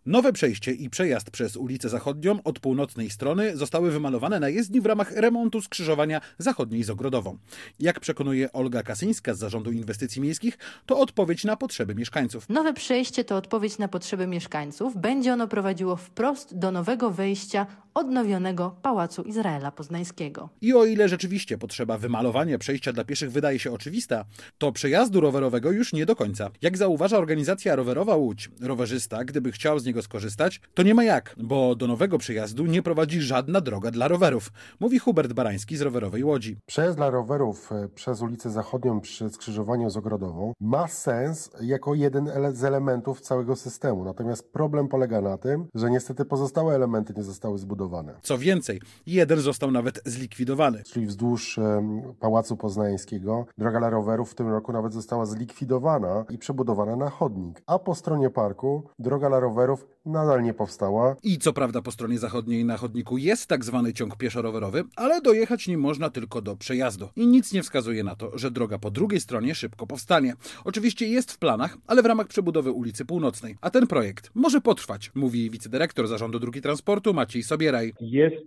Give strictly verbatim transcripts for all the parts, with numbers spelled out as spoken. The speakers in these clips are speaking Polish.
Nowe przejście i przejazd przez ulicę Zachodnią od północnej strony zostały wymalowane na jezdni w ramach remontu skrzyżowania zachodniej z Ogrodową. Jak przekonuje Olga Kasyńska z Zarządu Inwestycji Miejskich, to odpowiedź na potrzeby mieszkańców. Nowe przejście to odpowiedź na potrzeby mieszkańców. Będzie ono prowadziło wprost do nowego wejścia odnowionego Pałacu Izraela Poznańskiego. I o ile rzeczywiście potrzeba wymalowania przejścia dla pieszych wydaje się oczywista, to przejazdu rowerowego już nie do końca. Jak zauważa organizacja rowerowa Łódź, rowerzysta, gdyby chciał z niego skorzystać, to nie ma jak, bo do nowego przejazdu nie prowadzi żadna droga dla rowerów, mówi Hubert Barański z Rowerowej Łodzi. Przejazd dla rowerów przez ulicę Zachodnią przy skrzyżowaniu z Ogrodową ma sens jako jeden z elementów całego systemu. Natomiast problem polega na tym, że niestety pozostałe elementy nie zostały zbudowane. Co więcej, jeden został nawet zlikwidowany. Czyli wzdłuż Pałacu Poznańskiego droga dla rowerów w tym roku nawet została zlikwidowana i przebudowana na chodnik. A po stronie parku droga dla rowerów nadal nie powstała. I co prawda po stronie zachodniej na chodniku jest tak zwany ciąg pieszo-rowerowy, ale dojechać nim można tylko do przejazdu. I nic nie wskazuje na to, że droga po drugiej stronie szybko powstanie. Oczywiście jest w planach, ale w ramach przebudowy ulicy Północnej. A ten projekt może potrwać, mówi wicedyrektor Zarządu Dróg i Transportu Maciej Sobieraj. Jest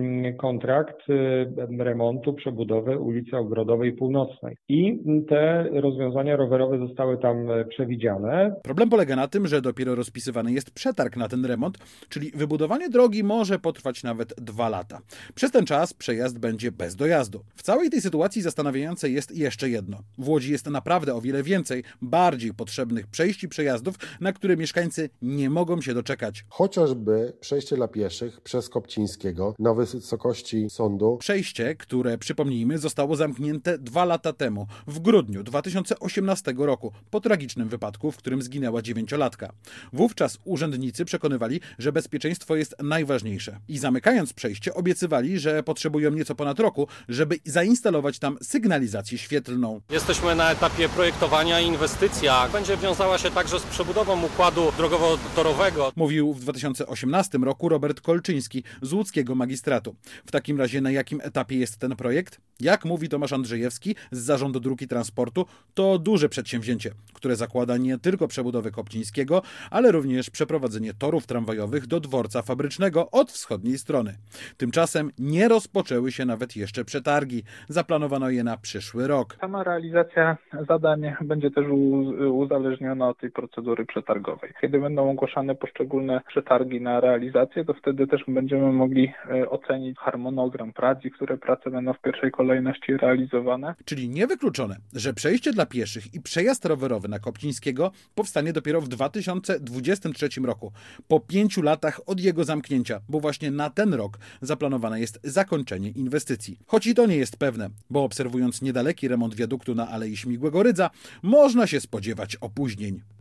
kontrakt remontu, przebudowy ulicy Ogrodowej Północnej i te rozwiązania rowerowe zostały tam przewidziane. Problem polega na tym, że dopiero rozpisywany jest przetarg na ten remont, czyli wybudowanie drogi może potrwać nawet dwa lata. Przez ten czas przejazd będzie bez dojazdu. W całej tej sytuacji zastanawiające jest jeszcze jedno. W Łodzi jest naprawdę o wiele więcej, bardziej potrzebnych przejść i przejazdów, na które mieszkańcy nie mogą się doczekać. Chociażby przejście dla pieszych przez Kopcińskiego na wysokości sądu. Przejście, które, przypomnijmy, zostało zamknięte dwa lata temu, w grudniu dwa tysiące osiemnastego roku, po tragicznym wypadku, w którym zginęła dziewięciolatka. Wówczas urzędnicy przekonywali, że bezpieczeństwo jest najważniejsze. I zamykając przejście, obiecywali, że potrzebują nieco ponad roku, żeby zainstalować tam sygnalizację świetlną. Jesteśmy na etapie projektowania i inwestycja będzie wiązała się także z przebudową układu drogowo-torowego. Mówił w dwa tysiące osiemnastym roku Robert Kolczyński z łódzkiego magistratu. W takim razie na jakim etapie jest ten projekt? Jak mówi Tomasz Andrzejewski z Zarządu Dróg i Transportu, to duże przedsięwzięcie, które zakłada nie tylko przebudowę Kopcińskiego, ale również przeprowadzenie torów tramwajowych do dworca fabrycznego od wschodniej strony. Tymczasem nie rozpoczęły się nawet jeszcze przetargi. Zaplanowano je na przyszły rok. Sama realizacja zadań będzie też uzależniona od tej procedury przetargowej. Kiedy będą ogłaszane poszczególne przetargi na realizację, to wtedy też będziemy mogli ocenić harmonogram prac i które prace będą w pierwszej kolejności realizowane. Czyli niewykluczone, że przejście dla pieszych i przejazd rowerowy na Kopcińskiego powstanie dopiero w dwa tysiące dwudziestym trzecim roku, po pięciu latach od jego zamknięcia, bo właśnie na ten rok zaplanowane jest zakończenie inwestycji. Choć i to nie jest pewne, bo obserwując niedaleki remont wiaduktu na Alei Śmigłego Rydza, można się spodziewać opóźnień.